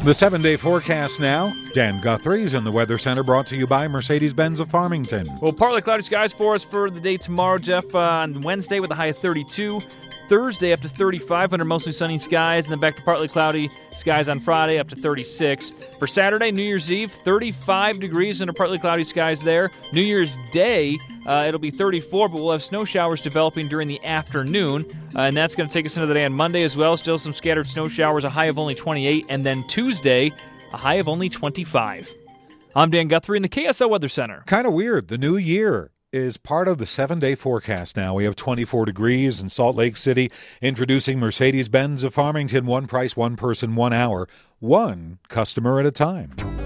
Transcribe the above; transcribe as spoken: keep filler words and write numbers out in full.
The seven-day forecast now. Dan Guthrie's in the Weather Center, brought to you by Mercedes-Benz of Farmington. Well, partly cloudy skies for us for the day tomorrow, Jeff, uh, on Wednesday with a high of thirty-two. Thursday up to thirty-five under mostly sunny skies, and then back to partly cloudy skies on Friday up to thirty-six. For Saturday, New Year's Eve, thirty-five degrees under partly cloudy skies there. New Year's Day, uh, it'll be thirty-four, but we'll have snow showers developing during the afternoon, uh, and that's going to take us into the day on Monday as well. Still some scattered snow showers, a high of only twenty-eight, and then Tuesday, a high of only twenty-five. I'm Dan Guthrie in the K S L Weather Center. Kind of weird. The new year is part of the seven-day forecast now. We have twenty-four degrees in Salt Lake City. Introducing Mercedes-Benz of Farmington. One price, one person, one hour, one customer at a time.